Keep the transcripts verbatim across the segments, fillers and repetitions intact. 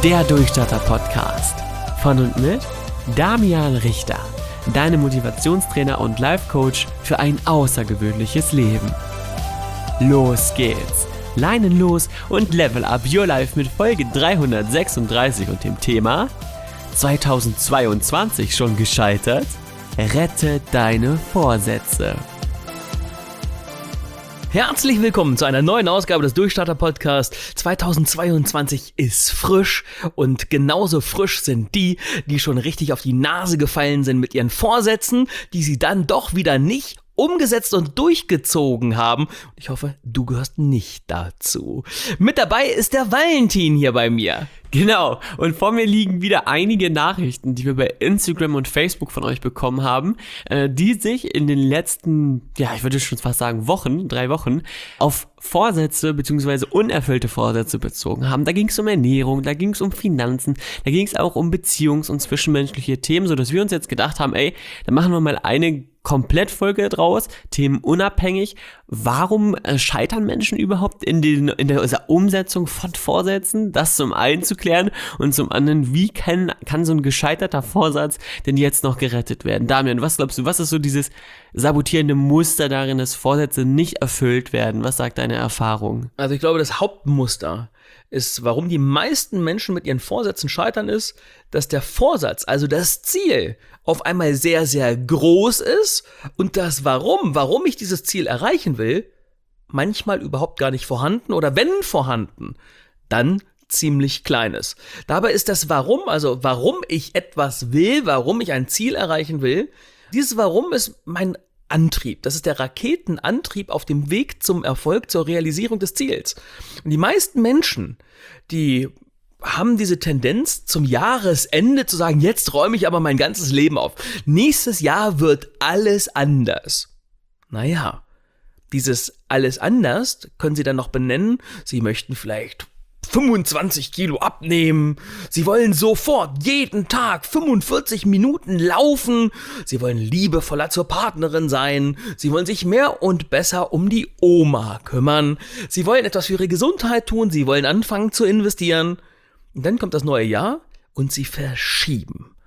Der Durchstarter-Podcast von und mit Damian Richter, deinem Motivationstrainer und Life-Coach für ein außergewöhnliches Leben. Los geht's! Leinen los und level up your life mit Folge dreihundertsechsunddreißig und dem Thema zweitausendzweiundzwanzig schon gescheitert? Rette deine Vorsätze. Herzlich willkommen zu einer neuen Ausgabe des Durchstarter-Podcasts. zweitausendzweiundzwanzig ist frisch und genauso frisch sind die, die schon richtig auf die Nase gefallen sind mit ihren Vorsätzen, die sie dann doch wieder nicht umgesetzt und durchgezogen haben. Ich hoffe, du gehörst nicht dazu. Mit dabei ist der Valentin hier bei mir. Genau, und vor mir liegen wieder einige Nachrichten, die wir bei Instagram und Facebook von euch bekommen haben, äh, die sich in den letzten, ja, ich würde schon fast sagen Wochen, drei Wochen, auf Vorsätze bzw. unerfüllte Vorsätze bezogen haben. Da ging es um Ernährung, da ging es um Finanzen, da ging es auch um Beziehungs- und zwischenmenschliche Themen, sodass wir uns jetzt gedacht haben, ey, dann machen wir mal eine Komplettfolge draus, themenunabhängig. Warum äh, scheitern Menschen überhaupt in, den, in der, der Umsetzung von Vorsätzen? Das zum einen zu klären und zum anderen, wie kann, kann so ein gescheiterter Vorsatz denn jetzt noch gerettet werden? Damian, was glaubst du, was ist so dieses sabotierende Muster darin, dass Vorsätze nicht erfüllt werden? Was sagt deine Erfahrung? Also ich glaube, das Hauptmuster ist, warum die meisten Menschen mit ihren Vorsätzen scheitern, ist, dass der Vorsatz, also das Ziel, auf einmal sehr, sehr groß ist und das Warum, warum ich dieses Ziel erreichen will, manchmal überhaupt gar nicht vorhanden oder wenn vorhanden, dann ziemlich klein ist. Dabei ist das Warum, also warum ich etwas will, warum ich ein Ziel erreichen will, dieses Warum ist mein Antrieb. Das ist der Raketenantrieb auf dem Weg zum Erfolg, zur Realisierung des Ziels. Und die meisten Menschen, die haben diese Tendenz zum Jahresende zu sagen, jetzt räume ich aber mein ganzes Leben auf. Nächstes Jahr wird alles anders. Naja, dieses alles anders können Sie dann noch benennen. Sie möchten vielleicht fünfundzwanzig Kilo abnehmen. Sie wollen sofort jeden Tag fünfundvierzig Minuten laufen. Sie wollen liebevoller zur Partnerin sein. Sie wollen sich mehr und besser um die Oma kümmern. Sie wollen etwas für ihre Gesundheit tun. Sie wollen anfangen zu investieren. Und dann kommt das neue Jahr und sie verschieben.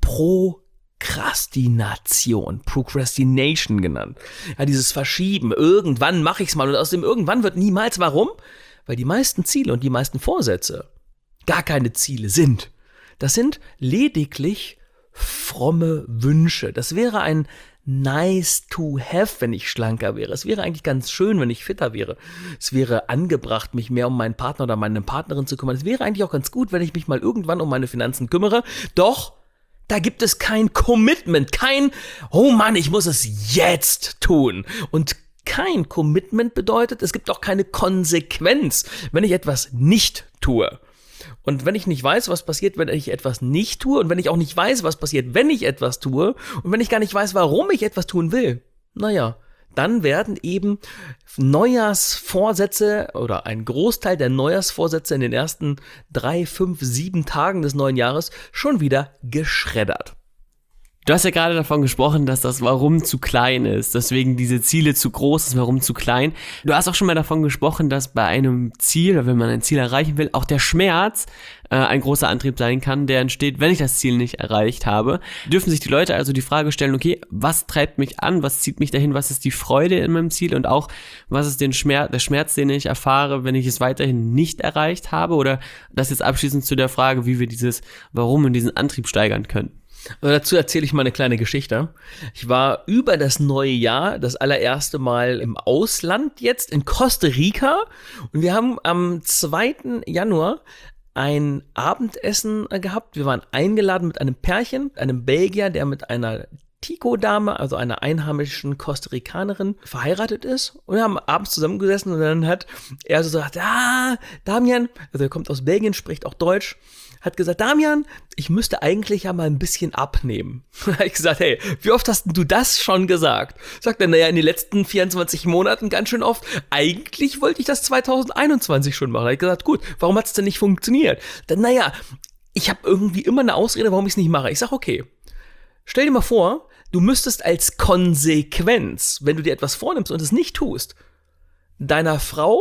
Prokrastination, Procrastination genannt. Ja, dieses Verschieben. Irgendwann mache ich es mal. Und aus dem Irgendwann wird niemals. Warum? Weil die meisten Ziele und die meisten Vorsätze gar keine Ziele sind. Das sind lediglich fromme Wünsche. Das wäre ein nice to have, wenn ich schlanker wäre. Es wäre eigentlich ganz schön, wenn ich fitter wäre. Es wäre angebracht, mich mehr um meinen Partner oder meine Partnerin zu kümmern. Es wäre eigentlich auch ganz gut, wenn ich mich mal irgendwann um meine Finanzen kümmere. Doch da gibt es kein Commitment, kein, oh Mann, ich muss es jetzt tun. Und kein Commitment bedeutet, es gibt auch keine Konsequenz, wenn ich etwas nicht tue. Und wenn ich nicht weiß, was passiert, wenn ich etwas nicht tue, und wenn ich auch nicht weiß, was passiert, wenn ich etwas tue, und wenn ich gar nicht weiß, warum ich etwas tun will, naja, dann werden eben Neujahrsvorsätze oder ein Großteil der Neujahrsvorsätze in den ersten drei, fünf, sieben Tagen des neuen Jahres schon wieder geschreddert. Du hast ja gerade davon gesprochen, dass das Warum zu klein ist, deswegen diese Ziele zu groß, das Warum zu klein. Du hast auch schon mal davon gesprochen, dass bei einem Ziel, oder wenn man ein Ziel erreichen will, auch der Schmerz äh, ein großer Antrieb sein kann, der entsteht, wenn ich das Ziel nicht erreicht habe. Dürfen sich die Leute also die Frage stellen, okay, was treibt mich an, was zieht mich dahin, was ist die Freude in meinem Ziel und auch, was ist den Schmerz, der Schmerz, den ich erfahre, wenn ich es weiterhin nicht erreicht habe, oder das jetzt abschließend zu der Frage, wie wir dieses Warum und diesen Antrieb steigern können. Also dazu erzähle ich mal eine kleine Geschichte. Ich war über das neue Jahr das allererste Mal im Ausland jetzt in Costa Rica und wir haben am zweiten Januar ein Abendessen gehabt. Wir waren eingeladen mit einem Pärchen, einem Belgier, der mit einer Tico-Dame, also einer einheimischen Costa Ricanerin, verheiratet ist. Und wir haben abends zusammengesessen und dann hat er so gesagt, ah, Damian, also er kommt aus Belgien, spricht auch Deutsch, hat gesagt, Damian, ich müsste eigentlich ja mal ein bisschen abnehmen. Da habe ich gesagt, hey, wie oft hast du das schon gesagt? Sagt er, naja, in den letzten vierundzwanzig Monaten ganz schön oft. Eigentlich wollte ich das zweitausendeinundzwanzig schon machen. Da habe ich gesagt, gut, warum hat es denn nicht funktioniert? Dann, naja, ich habe irgendwie immer eine Ausrede, warum ich es nicht mache. Ich sage, okay, stell dir mal vor, du müsstest als Konsequenz, wenn du dir etwas vornimmst und es nicht tust, deiner Frau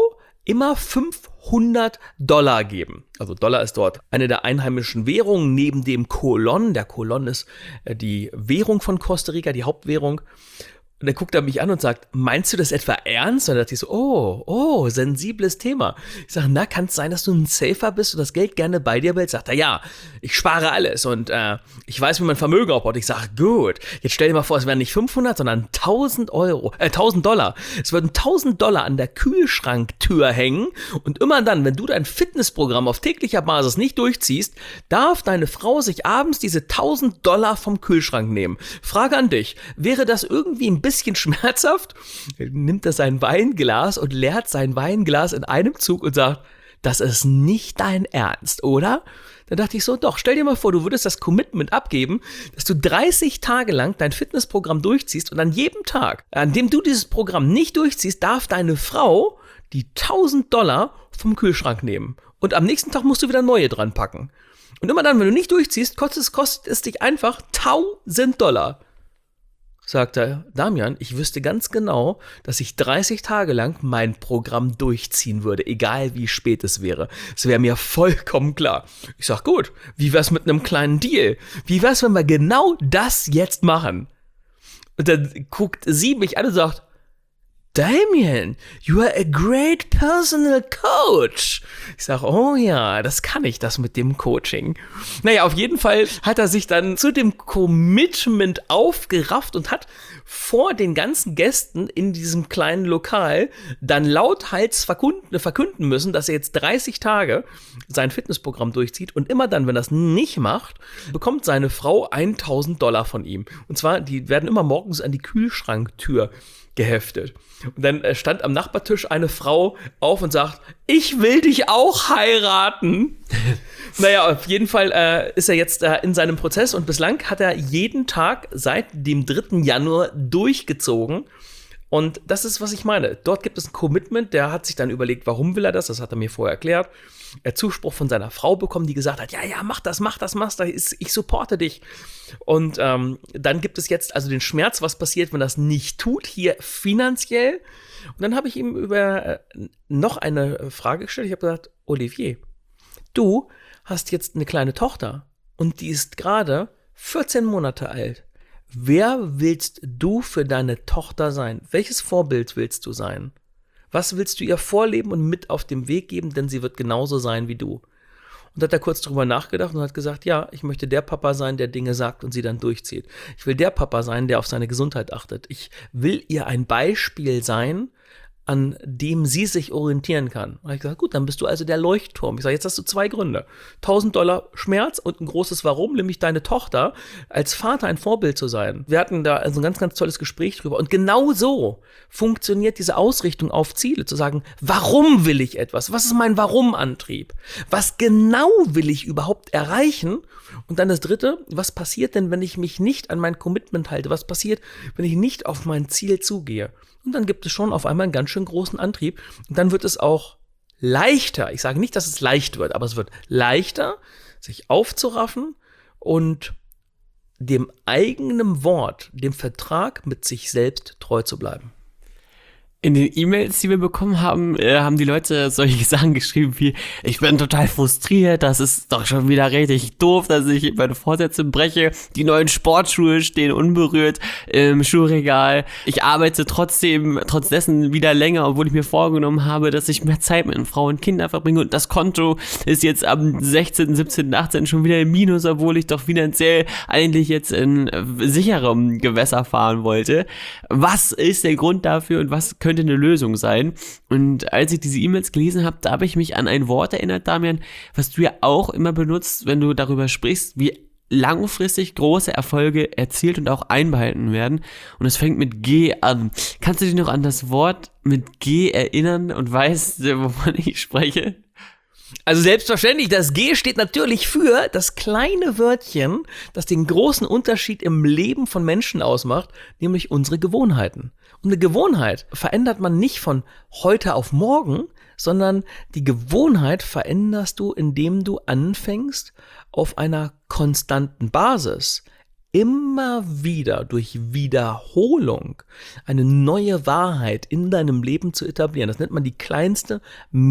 immer fünfhundert Dollar geben. Also Dollar ist dort eine der einheimischen Währungen neben dem Colón. Der Colón ist äh, die Währung von Costa Rica, die Hauptwährung. Und dann guckt er mich an und sagt, meinst du das etwa ernst? Und dann dachte ich so, oh, oh, sensibles Thema. Ich sage, na, kann es sein, dass du ein Safer bist und das Geld gerne bei dir behältst? Sagt er, ja, ich spare alles und äh, ich weiß, wie man Vermögen aufbaut. Ich sage, gut, jetzt stell dir mal vor, es wären nicht fünfhundert, sondern tausend Euro, äh, tausend Dollar. Es würden tausend Dollar an der Kühlschranktür hängen und immer dann, wenn du dein Fitnessprogramm auf täglicher Basis nicht durchziehst, darf deine Frau sich abends diese tausend Dollar vom Kühlschrank nehmen. Frage an dich, wäre das irgendwie ein bisschen bisschen schmerzhaft, nimmt er sein Weinglas und leert sein Weinglas in einem Zug und sagt, das ist nicht dein Ernst, oder? Dann dachte ich so, doch, stell dir mal vor, du würdest das Commitment abgeben, dass du dreißig Tage lang dein Fitnessprogramm durchziehst und an jedem Tag, an dem du dieses Programm nicht durchziehst, darf deine Frau die tausend Dollar vom Kühlschrank nehmen. Und am nächsten Tag musst du wieder neue dran packen. Und immer dann, wenn du nicht durchziehst, kostet es, kostet es dich einfach tausend Dollar. Sagt er, Damian, ich wüsste ganz genau, dass ich dreißig Tage lang mein Programm durchziehen würde, egal wie spät es wäre. Es wäre mir vollkommen klar. Ich sag, gut, wie wär's mit einem kleinen Deal? Wie wär's, wenn wir genau das jetzt machen? Und dann guckt sie mich an und sagt, Damian, you are a great personal coach. Ich sage, oh ja, das kann ich, das mit dem Coaching. Naja, auf jeden Fall hat er sich dann zu dem Commitment aufgerafft und hat vor den ganzen Gästen in diesem kleinen Lokal dann lauthals verkünden, verkünden müssen, dass er jetzt dreißig Tage sein Fitnessprogramm durchzieht und immer dann, wenn er das nicht macht, bekommt seine Frau tausend Dollar von ihm. Und zwar, die werden immer morgens an die Kühlschranktür geheftet. Und dann stand am Nachbartisch eine Frau auf und sagt, ich will dich auch heiraten. Naja, auf jeden Fall äh, ist er jetzt äh, in seinem Prozess und bislang hat er jeden Tag seit dem dritten Januar durchgezogen. Und das ist, was ich meine. Dort gibt es ein Commitment, der hat sich dann überlegt, warum will er das, das hat er mir vorher erklärt. Er hat Zuspruch von seiner Frau bekommen, die gesagt hat, ja, ja, mach das, mach das, mach das, ich supporte dich. Und ähm, dann gibt es jetzt also den Schmerz, was passiert, wenn er das nicht tut, hier finanziell. Und dann habe ich ihm über äh, noch eine Frage gestellt. Ich habe gesagt, Olivier, du hast jetzt eine kleine Tochter und die ist gerade vierzehn Monate alt. Wer willst du für deine Tochter sein? Welches Vorbild willst du sein? Was willst du ihr vorleben und mit auf den Weg geben, denn sie wird genauso sein wie du? Und hat er kurz drüber nachgedacht und hat gesagt, ja, ich möchte der Papa sein, der Dinge sagt und sie dann durchzieht. Ich will der Papa sein, der auf seine Gesundheit achtet. Ich will ihr ein Beispiel sein, an dem sie sich orientieren kann. Und ich gesagt, gut, dann bist du also der Leuchtturm. Ich sage, jetzt hast du zwei Gründe. tausend Dollar Schmerz und ein großes Warum, nämlich deine Tochter als Vater ein Vorbild zu sein. Wir hatten da also ein ganz, ganz tolles Gespräch drüber. Und genau so funktioniert diese Ausrichtung auf Ziele, zu sagen, warum will ich etwas? Was ist mein Warum-Antrieb? Was genau will ich überhaupt erreichen? Und dann das Dritte, was passiert denn, wenn ich mich nicht an mein Commitment halte? Was passiert, wenn ich nicht auf mein Ziel zugehe? Und dann gibt es schon auf einmal einen ganz schön großen Antrieb. Und dann wird es auch leichter. Ich sage nicht, dass es leicht wird, aber es wird leichter, sich aufzuraffen und dem eigenen Wort, dem Vertrag mit sich selbst treu zu bleiben. In den E-Mails, die wir bekommen haben, äh, haben die Leute solche Sachen geschrieben wie, ich bin total frustriert, das ist doch schon wieder richtig doof, dass ich meine Vorsätze breche, die neuen Sportschuhe stehen unberührt im Schuhregal, ich arbeite trotzdem, trotz dessen wieder länger, obwohl ich mir vorgenommen habe, dass ich mehr Zeit mit Frau und Kinder verbringe und das Konto ist jetzt am sechzehnten, siebzehnten, achtzehnten schon wieder im Minus, obwohl ich doch finanziell eigentlich jetzt in sicherem Gewässer fahren wollte. Was ist der Grund dafür und was könnte eine Lösung sein? Und als ich diese E-Mails gelesen habe, da habe ich mich an ein Wort erinnert, Damian, was du ja auch immer benutzt, wenn du darüber sprichst, wie langfristig große Erfolge erzielt und auch einbehalten werden. Und es fängt mit G an. Kannst du dich noch an das Wort mit G erinnern und weißt, wovon ich spreche? Also selbstverständlich, das G steht natürlich für das kleine Wörtchen, das den großen Unterschied im Leben von Menschen ausmacht, nämlich unsere Gewohnheiten. Und eine Gewohnheit verändert man nicht von heute auf morgen, sondern die Gewohnheit veränderst du, indem du anfängst, auf einer konstanten Basis immer wieder durch Wiederholung eine neue Wahrheit in deinem Leben zu etablieren. Das nennt man die kleinste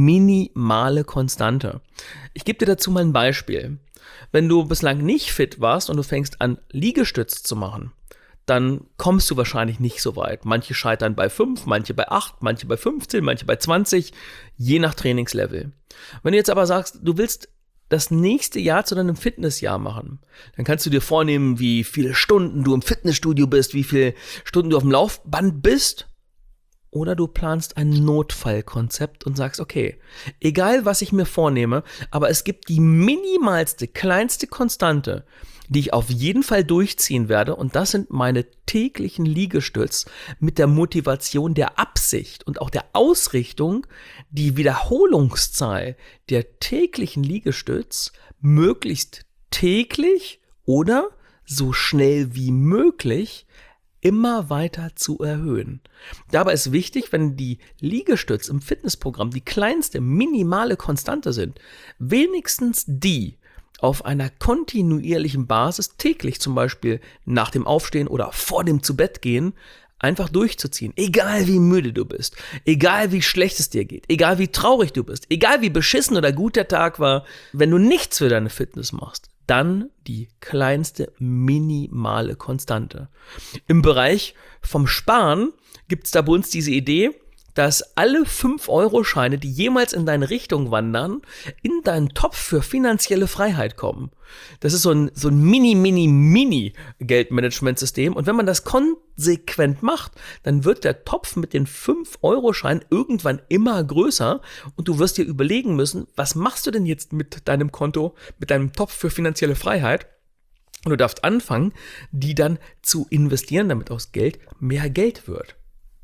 minimale Konstante. Ich gebe dir dazu mal ein Beispiel. Wenn du bislang nicht fit warst und du fängst an, Liegestütz zu machen, dann kommst du wahrscheinlich nicht so weit. Manche scheitern bei fünf, manche bei acht, manche bei fünfzehn, manche bei zwanzig, je nach Trainingslevel. Wenn du jetzt aber sagst, du willst das nächste Jahr zu deinem Fitnessjahr machen, dann kannst du dir vornehmen, wie viele Stunden du im Fitnessstudio bist, wie viele Stunden du auf dem Laufband bist. Oder du planst ein Notfallkonzept und sagst, okay, egal was ich mir vornehme, aber es gibt die minimalste, kleinste Konstante, die ich auf jeden Fall durchziehen werde, und das sind meine täglichen Liegestütz mit der Motivation der Absicht und auch der Ausrichtung, die Wiederholungszahl der täglichen Liegestütz möglichst täglich oder so schnell wie möglich immer weiter zu erhöhen. Dabei ist wichtig, wenn die Liegestütz im Fitnessprogramm die kleinste minimale Konstante sind, wenigstens die auf einer kontinuierlichen Basis täglich, zum Beispiel nach dem Aufstehen oder vor dem Zubettgehen, einfach durchzuziehen. Egal wie müde du bist, egal wie schlecht es dir geht, egal wie traurig du bist, egal wie beschissen oder gut der Tag war, wenn du nichts für deine Fitness machst, dann die kleinste minimale Konstante. Im Bereich vom Sparen gibt es da bei uns diese Idee, dass alle fünf Euro Scheine, die jemals in deine Richtung wandern, in deinen Topf für finanzielle Freiheit kommen. Das ist so ein, so ein mini, mini, mini Geldmanagementsystem. Und wenn man das konsequent macht, dann wird der Topf mit den fünf Euro Scheinen irgendwann immer größer. Und du wirst dir überlegen müssen, was machst du denn jetzt mit deinem Konto, mit deinem Topf für finanzielle Freiheit? Und du darfst anfangen, die dann zu investieren, damit aus Geld mehr Geld wird.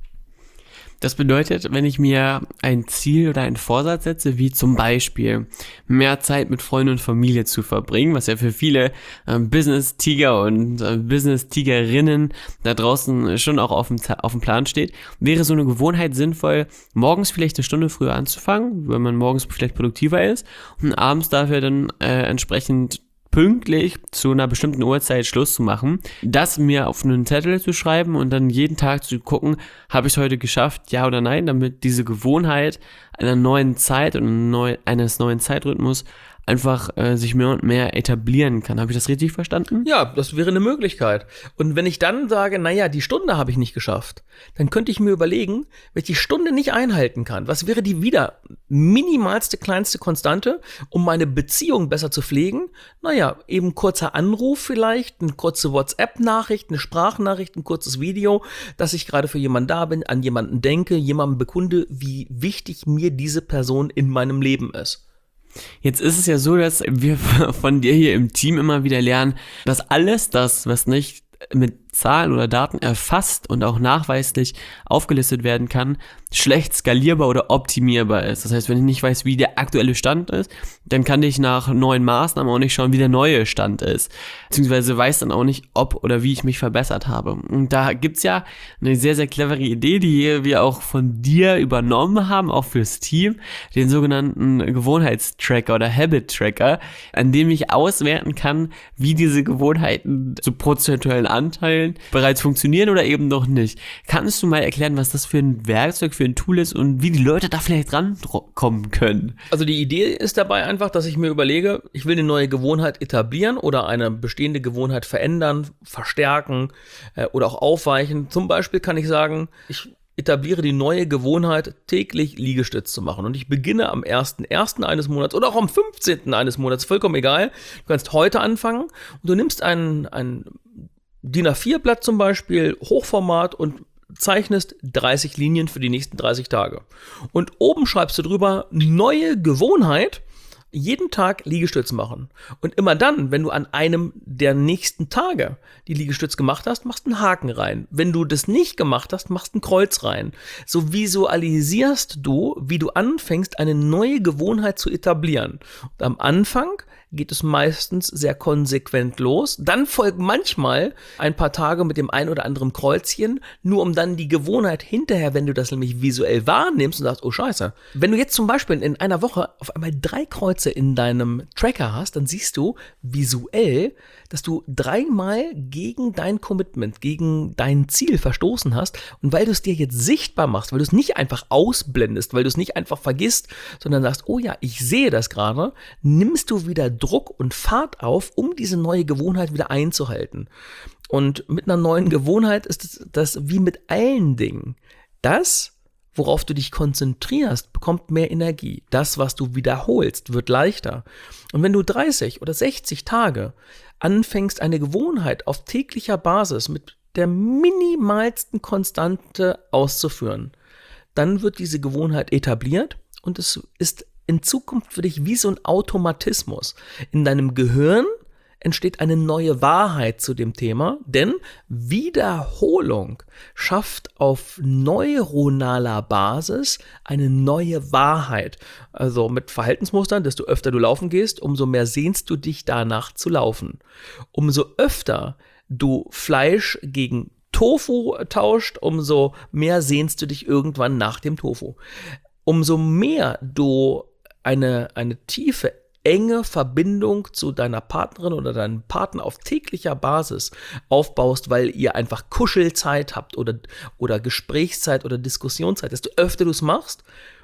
Das bedeutet, wenn ich mir ein Ziel oder einen Vorsatz setze, wie zum Beispiel mehr Zeit mit Freunden und Familie zu verbringen, was ja für viele äh, Business-Tiger und äh, Business-Tigerinnen da draußen schon auch auf dem, auf dem Plan steht, wäre so eine Gewohnheit sinnvoll, morgens vielleicht eine Stunde früher anzufangen, wenn man morgens vielleicht produktiver ist, und abends dafür dann äh, entsprechend pünktlich zu einer bestimmten Uhrzeit Schluss zu machen, das mir auf einen Zettel zu schreiben und dann jeden Tag zu gucken, habe ich es heute geschafft, ja oder nein, damit diese Gewohnheit einer neuen Zeit und neu, eines neuen Zeitrhythmus einfach äh, sich mehr und mehr etablieren kann. Habe ich das richtig verstanden? Ja, das wäre eine Möglichkeit. Und wenn ich dann sage, naja, die Stunde habe ich nicht geschafft, dann könnte ich mir überlegen, wenn ich die Stunde nicht einhalten kann, was wäre die wieder minimalste, kleinste Konstante, um meine Beziehung besser zu pflegen? Naja, eben kurzer Anruf vielleicht, eine kurze WhatsApp-Nachricht, eine Sprachnachricht, ein kurzes Video, dass ich gerade für jemanden da bin, an jemanden denke, jemanden bekunde, wie wichtig mir diese Person in meinem Leben ist. Jetzt ist es ja so, dass wir von dir hier im Team immer wieder lernen, dass alles das, was nicht mit Zahlen oder Daten erfasst und auch nachweislich aufgelistet werden kann, schlecht skalierbar oder optimierbar ist. Das heißt, wenn ich nicht weiß, wie der aktuelle Stand ist, dann kann ich nach neuen Maßnahmen auch nicht schauen, wie der neue Stand ist. Beziehungsweise weiß dann auch nicht, ob oder wie ich mich verbessert habe. Und da gibt's ja eine sehr, sehr clevere Idee, die wir auch von dir übernommen haben, auch fürs Team, den sogenannten Gewohnheitstracker oder Habit-Tracker, an dem ich auswerten kann, wie diese Gewohnheiten zu prozentuellen Anteilen bereits funktionieren oder eben noch nicht. Kannst du mal erklären, was das für ein Werkzeug, für ein Tool ist und wie die Leute da vielleicht rankommen können? Also die Idee ist dabei einfach, dass ich mir überlege, ich will eine neue Gewohnheit etablieren oder eine bestehende Gewohnheit verändern, verstärken äh, oder auch aufweichen. Zum Beispiel kann ich sagen, ich etabliere die neue Gewohnheit, täglich Liegestütz zu machen. Und ich beginne am ersten ersten eines Monats oder auch am fünfzehnten eines Monats, vollkommen egal. Du kannst heute anfangen und du nimmst ein, ein D I N A vier Blatt zum Beispiel, Hochformat, und zeichnest dreißig Linien für die nächsten dreißig Tage. Und oben schreibst du drüber, neue Gewohnheit, jeden Tag Liegestütz machen. Und immer dann, wenn du an einem der nächsten Tage die Liegestütz gemacht hast, machst du einen Haken rein. Wenn du das nicht gemacht hast, machst du ein Kreuz rein. So visualisierst du, wie du anfängst, eine neue Gewohnheit zu etablieren. Und am Anfang geht es meistens sehr konsequent los. Dann folgen manchmal ein paar Tage mit dem ein oder anderen Kreuzchen, nur um dann die Gewohnheit hinterher, wenn du das nämlich visuell wahrnimmst und sagst, oh scheiße, wenn du jetzt zum Beispiel in einer Woche auf einmal drei Kreuze Abstürze in deinem Tracker hast, dann siehst du visuell, dass du dreimal gegen dein Commitment, gegen dein Ziel verstoßen hast. Und weil du es dir jetzt sichtbar machst, weil du es nicht einfach ausblendest, weil du es nicht einfach vergisst, sondern sagst, oh ja, ich sehe das gerade, nimmst du wieder Druck und Fahrt auf, um diese neue Gewohnheit wieder einzuhalten. Und mit einer neuen Gewohnheit ist das wie mit allen Dingen. Das, worauf du dich konzentrierst, bekommt mehr Energie. Das, was du wiederholst, wird leichter. Und wenn du dreißig oder sechzig Tage anfängst, eine Gewohnheit auf täglicher Basis mit der minimalsten Konstante auszuführen, dann wird diese Gewohnheit etabliert und es ist in Zukunft für dich wie so ein Automatismus. In deinem Gehirn entsteht eine neue Wahrheit zu dem Thema, denn Wiederholung schafft auf neuronaler Basis eine neue Wahrheit. Also mit Verhaltensmustern, desto öfter du laufen gehst, umso mehr sehnst du dich danach zu laufen. Umso öfter du Fleisch gegen Tofu tauscht, umso mehr sehnst du dich irgendwann nach dem Tofu. Umso mehr du eine, eine tiefe enge Verbindung zu deiner Partnerin oder deinem Partner auf täglicher Basis aufbaust, weil ihr einfach Kuschelzeit habt oder, oder Gesprächszeit oder Diskussionszeit, desto öfter du es machst,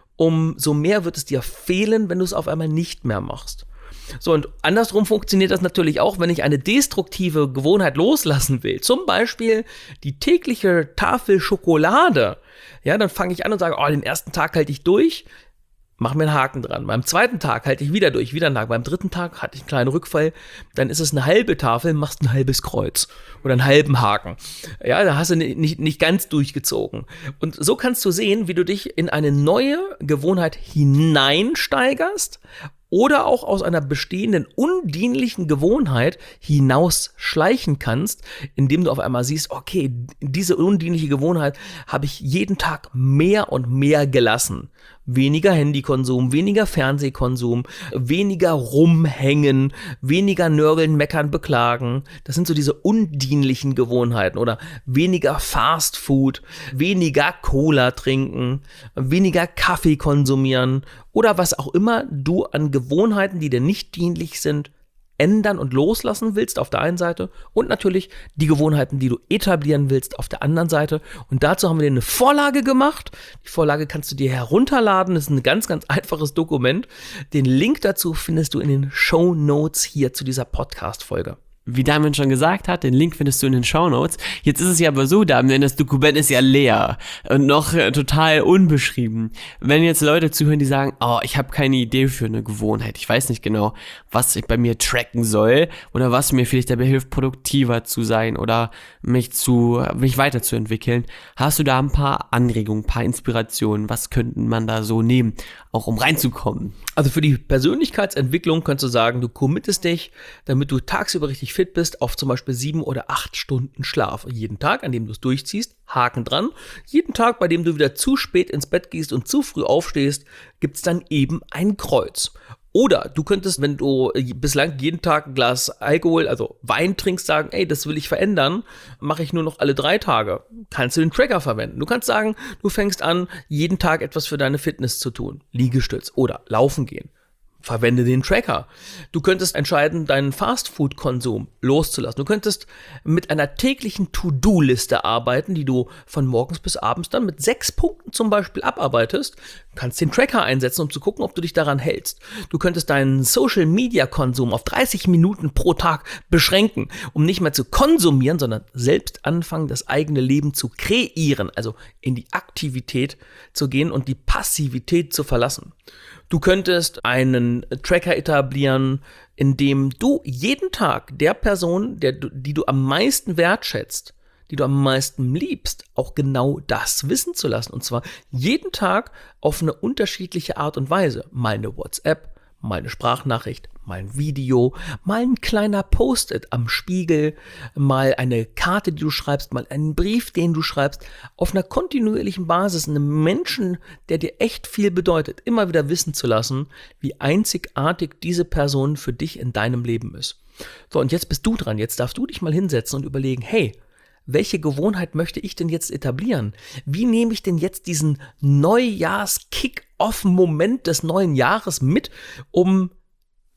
umso mehr wird es dir fehlen, wenn du es auf einmal nicht mehr machst. So, und andersrum funktioniert das natürlich auch, wenn ich eine destruktive Gewohnheit loslassen will. Zum Beispiel die tägliche Tafel Schokolade. Ja, dann fange ich an und sage, oh, den ersten Tag halte ich durch. Mach mir einen Haken dran. Beim zweiten Tag halte ich wieder durch, wieder einen Haken. Beim dritten Tag hatte ich einen kleinen Rückfall. Dann ist es eine halbe Tafel, machst ein halbes Kreuz oder einen halben Haken. Ja, da hast du nicht, nicht ganz durchgezogen. Und so kannst du sehen, wie du dich in eine neue Gewohnheit hineinsteigerst oder auch aus einer bestehenden undienlichen Gewohnheit hinausschleichen kannst, indem du auf einmal siehst, okay, diese undienliche Gewohnheit habe ich jeden Tag mehr und mehr gelassen. Weniger Handykonsum, weniger Fernsehkonsum, weniger rumhängen, weniger nörgeln, meckern, beklagen. Das sind so diese undienlichen Gewohnheiten oder weniger Fastfood, weniger Cola trinken, weniger Kaffee konsumieren oder was auch immer du an Gewohnheiten, die dir nicht dienlich sind, ändern und loslassen willst auf der einen Seite und natürlich die Gewohnheiten, die du etablieren willst auf der anderen Seite. Und dazu haben wir dir eine Vorlage gemacht. Die Vorlage kannst du dir herunterladen. Das ist ein ganz, ganz einfaches Dokument. Den Link dazu findest du in den Shownotes hier zu dieser Podcast-Folge. Wie Damian schon gesagt hat, den Link findest du in den Shownotes. Jetzt ist es ja aber so, Damian, das Dokument ist ja leer und noch äh, total unbeschrieben. Wenn jetzt Leute zuhören, die sagen, oh, ich habe keine Idee für eine Gewohnheit, ich weiß nicht genau, was ich bei mir tracken soll oder was mir vielleicht dabei hilft, produktiver zu sein oder mich zu mich weiterzuentwickeln. Hast du da ein paar Anregungen, ein paar Inspirationen? Was könnte man da so nehmen, auch um reinzukommen? Also für die Persönlichkeitsentwicklung kannst du sagen, du committest dich, damit du tagsüber richtig fit bist, auf zum Beispiel sieben oder acht Stunden Schlaf. Jeden Tag, an dem du es durchziehst, Haken dran. Jeden Tag, bei dem du wieder zu spät ins Bett gehst und zu früh aufstehst, gibt es dann eben ein Kreuz. Oder du könntest, wenn du bislang jeden Tag ein Glas Alkohol, also Wein trinkst, sagen, ey, das will ich verändern, mache ich nur noch alle drei Tage. Kannst du den Tracker verwenden. Du kannst sagen, du fängst an, jeden Tag etwas für deine Fitness zu tun. Liegestütz oder laufen gehen. Verwende den Tracker. Du könntest entscheiden, deinen Fastfood-Konsum loszulassen. Du könntest mit einer täglichen To-Do-Liste arbeiten, die du von morgens bis abends dann mit sechs Punkten zum Beispiel abarbeitest. Du kannst den Tracker einsetzen, um zu gucken, ob du dich daran hältst. Du könntest deinen Social-Media-Konsum auf dreißig Minuten pro Tag beschränken, um nicht mehr zu konsumieren, sondern selbst anfangen, das eigene Leben zu kreieren, also in die Aktivität zu gehen und die Passivität zu verlassen. Du könntest einen Tracker etablieren, in dem du jeden Tag der Person, der, die du am meisten wertschätzt, die du am meisten liebst, auch genau das wissen zu lassen. Und zwar jeden Tag auf eine unterschiedliche Art und Weise. Mal eine WhatsApp, mal eine Sprachnachricht, mal ein Video, mal ein kleiner Post-it am Spiegel, mal eine Karte, die du schreibst, mal einen Brief, den du schreibst, auf einer kontinuierlichen Basis einem Menschen, der dir echt viel bedeutet, immer wieder wissen zu lassen, wie einzigartig diese Person für dich in deinem Leben ist. So, und jetzt bist du dran, jetzt darfst du dich mal hinsetzen und überlegen, hey, welche Gewohnheit möchte ich denn jetzt etablieren? Wie nehme ich denn jetzt diesen Neujahrs-Kick-Off-Moment des neuen Jahres mit, um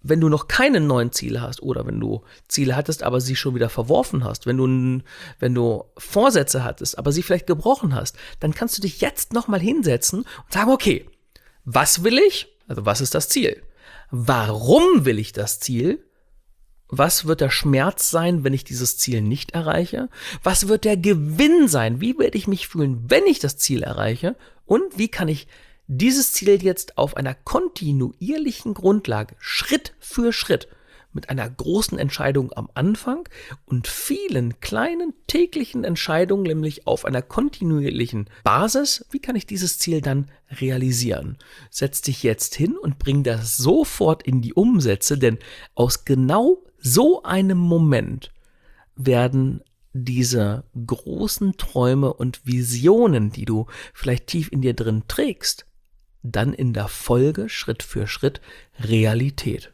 wenn du noch keine neuen Ziele hast oder wenn du Ziele hattest, aber sie schon wieder verworfen hast, wenn du, wenn du Vorsätze hattest, aber sie vielleicht gebrochen hast, dann kannst du dich jetzt nochmal hinsetzen und sagen, okay, was will ich? Also was ist das Ziel? Warum will ich das Ziel? Was wird der Schmerz sein, wenn ich dieses Ziel nicht erreiche? Was wird der Gewinn sein? Wie werde ich mich fühlen, wenn ich das Ziel erreiche? Und wie kann ich dieses Ziel jetzt auf einer kontinuierlichen Grundlage, Schritt für Schritt, mit einer großen Entscheidung am Anfang und vielen kleinen täglichen Entscheidungen, nämlich auf einer kontinuierlichen Basis, wie kann ich dieses Ziel dann realisieren? Setz dich jetzt hin und bring das sofort in die Umsätze, denn aus genau so einem Moment werden diese großen Träume und Visionen, die du vielleicht tief in dir drin trägst, dann in der Folge Schritt für Schritt Realität.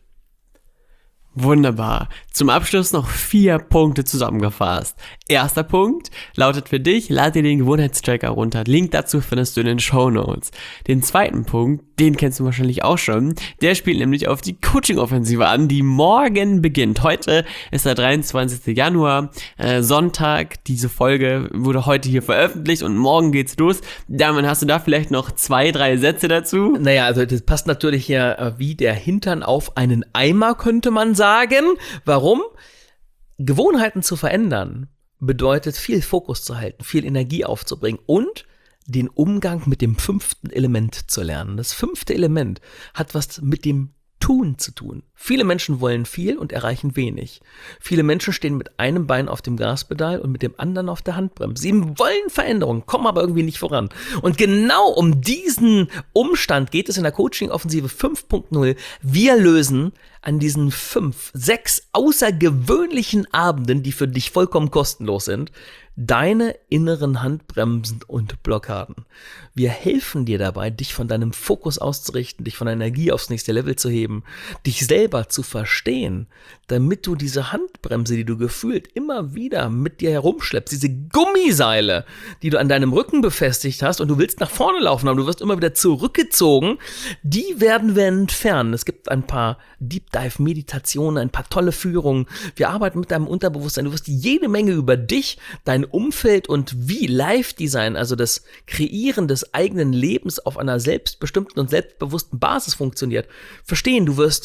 Wunderbar. Zum Abschluss noch vier Punkte zusammengefasst. Erster Punkt lautet für dich, lad dir den Gewohnheitstracker runter. Link dazu findest du in den Shownotes. Den zweiten Punkt, den kennst du wahrscheinlich auch schon, der spielt nämlich auf die Coaching-Offensive an, die morgen beginnt. Heute ist der dreiundzwanzigster Januar, äh, Sonntag. Diese Folge wurde heute hier veröffentlicht und morgen geht's los. Damit hast du da vielleicht noch zwei, drei Sätze dazu? Naja, also das passt natürlich hier äh, wie der Hintern auf einen Eimer, könnte man sagen. Sagen. Warum? Gewohnheiten zu verändern bedeutet, viel Fokus zu halten, viel Energie aufzubringen und den Umgang mit dem fünften Element zu lernen. Das fünfte Element hat was mit dem Tun zu tun. Viele Menschen wollen viel und erreichen wenig. Viele Menschen stehen mit einem Bein auf dem Gaspedal und mit dem anderen auf der Handbremse. Sie wollen Veränderungen, kommen aber irgendwie nicht voran. Und genau um diesen Umstand geht es in der Coaching-Offensive fünf Punkt null. Wir lösen an diesen fünf, sechs außergewöhnlichen Abenden, die für dich vollkommen kostenlos sind, deine inneren Handbremsen und Blockaden. Wir helfen dir dabei, dich von deinem Fokus auszurichten, dich von der Energie aufs nächste Level zu heben, dich selber zu verstehen, damit du diese Handbremse, die du gefühlt immer wieder mit dir herumschleppst, diese Gummiseile, die du an deinem Rücken befestigt hast und du willst nach vorne laufen, aber du wirst immer wieder zurückgezogen, die werden wir entfernen. Es gibt ein paar Deep Dive Meditationen, ein paar tolle Führungen. Wir arbeiten mit deinem Unterbewusstsein. Du wirst jede Menge über dich, dein Umfeld und wie Live-Design, also das Kreieren des eigenen Lebens auf einer selbstbestimmten und selbstbewussten Basis funktioniert, verstehen. Du wirst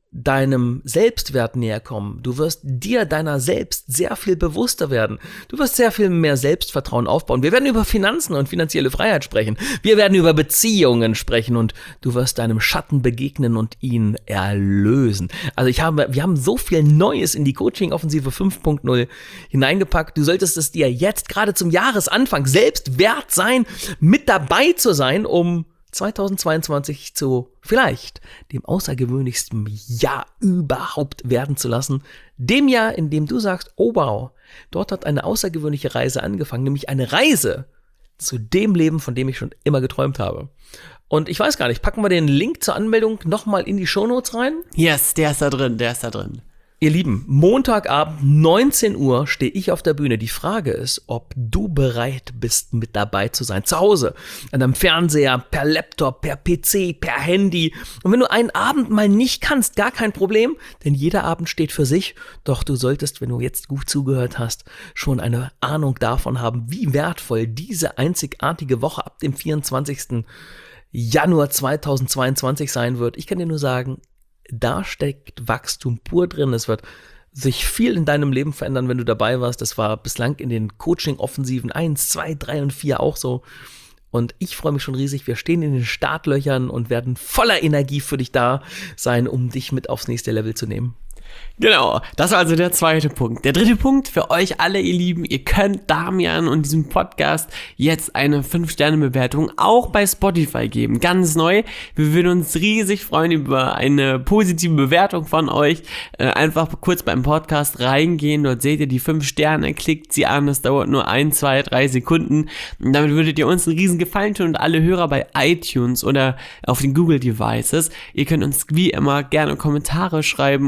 deinem Selbstwert näher kommen. Du wirst dir deiner selbst sehr viel bewusster werden. Du wirst sehr viel mehr Selbstvertrauen aufbauen. Wir werden über Finanzen und finanzielle Freiheit sprechen. Wir werden über Beziehungen sprechen und du wirst deinem Schatten begegnen und ihn erlösen. Also ich habe, wir haben so viel Neues in die Coaching-Offensive fünf Punkt null hineingepackt. Du solltest es dir jetzt gerade zum Jahresanfang selbst wert sein, mit dabei zu sein, um zweitausendzweiundzwanzig zu vielleicht dem außergewöhnlichsten Jahr überhaupt werden zu lassen. Dem Jahr, in dem du sagst, oh wow, dort hat eine außergewöhnliche Reise angefangen, nämlich eine Reise zu dem Leben, von dem ich schon immer geträumt habe. Und ich weiß gar nicht, packen wir den Link zur Anmeldung nochmal in die Shownotes rein? Yes, der ist da drin, der ist da drin. Ihr Lieben, Montagabend, neunzehn Uhr, stehe ich auf der Bühne. Die Frage ist, ob du bereit bist, mit dabei zu sein. Zu Hause, an deinem Fernseher, per Laptop, per P C, per Handy. Und wenn du einen Abend mal nicht kannst, gar kein Problem, denn jeder Abend steht für sich. Doch du solltest, wenn du jetzt gut zugehört hast, schon eine Ahnung davon haben, wie wertvoll diese einzigartige Woche ab dem vierundzwanzigsten Januar zweitausendzweiundzwanzig sein wird. Ich kann dir nur sagen, da steckt Wachstum pur drin. Es wird sich viel in deinem Leben verändern, wenn du dabei warst. Das war bislang in den Coaching-Offensiven eins, zwei, drei und vier auch so. Und ich freue mich schon riesig. Wir stehen in den Startlöchern und werden voller Energie für dich da sein, um dich mit aufs nächste Level zu nehmen. Genau, das war also der zweite Punkt. Der dritte Punkt für euch alle, ihr Lieben, ihr könnt Damian und diesem Podcast jetzt eine fünf Sterne Bewertung auch bei Spotify geben. Ganz neu. Wir würden uns riesig freuen über eine positive Bewertung von euch. Äh, einfach kurz beim Podcast reingehen, dort seht ihr die fünf Sterne, klickt sie an, das dauert nur ein, zwei, drei Sekunden. Und damit würdet ihr uns einen riesen Gefallen tun und alle Hörer bei iTunes oder auf den Google Devices. Ihr könnt uns wie immer gerne Kommentare schreiben und auch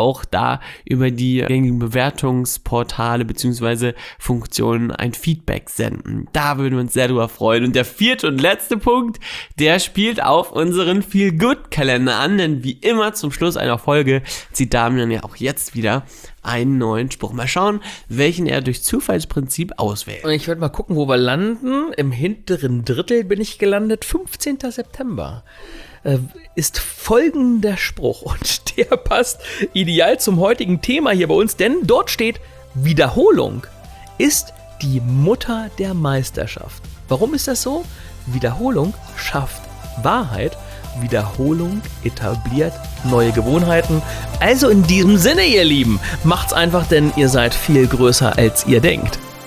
auch da über die gängigen Bewertungsportale bzw. Funktionen ein Feedback senden. Da würden wir uns sehr drüber freuen. Und der vierte und letzte Punkt, der spielt auf unseren Feel-Good-Kalender an, denn wie immer zum Schluss einer Folge zieht Damian ja auch jetzt wieder einen neuen Spruch. Mal schauen, welchen er durch Zufallsprinzip auswählt. Und ich werde mal gucken, wo wir landen. Im hinteren Drittel bin ich gelandet. fünfzehnten September äh, ist folgender Spruch. Und der passt ideal zum heutigen Thema hier bei uns, denn dort steht: Wiederholung ist die Mutter der Meisterschaft. Warum ist das so? Wiederholung schafft Wahrheit. Wiederholung etabliert neue Gewohnheiten. Also in diesem Sinne, ihr Lieben, macht's einfach, denn ihr seid viel größer, als ihr denkt.